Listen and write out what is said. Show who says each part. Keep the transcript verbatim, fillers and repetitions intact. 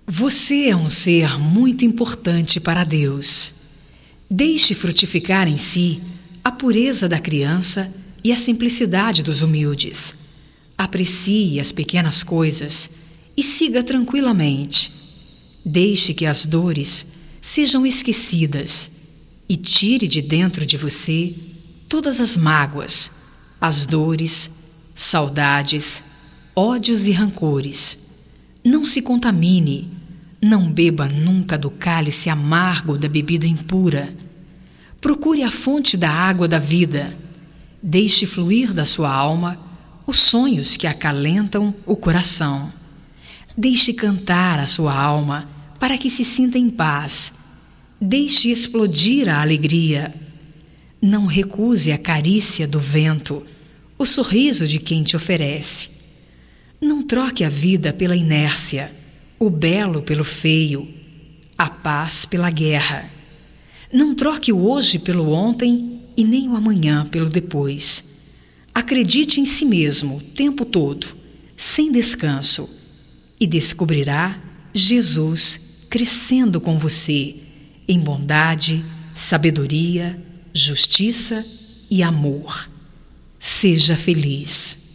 Speaker 1: Você é um ser muito importante para Deus. Deixe frutificar em si a pureza da criança e a simplicidade dos humildes. Aprecie as pequenas coisas e siga tranquilamente. Deixe que as dores sejam esquecidas e tire de dentro de você todas as mágoas, as dores, saudades, ódios e rancores. Não se contamine, não beba nunca do cálice amargo da bebida impura. Procure a fonte da água da vida. Deixe fluir da sua alma os sonhos que acalentam o coração. Deixe cantar a sua alma para que se sinta em paz. Deixe explodir a alegria. Não recuse a carícia do vento, o sorriso de quem te oferece. Não troque a vida pela inércia, o belo pelo feio, a paz pela guerra. Não troque o hoje pelo ontem e nem o amanhã pelo depois. Acredite em si mesmo o tempo todo, sem descanso, e descobrirá Jesus crescendo com você em bondade, sabedoria, justiça e amor. Seja feliz.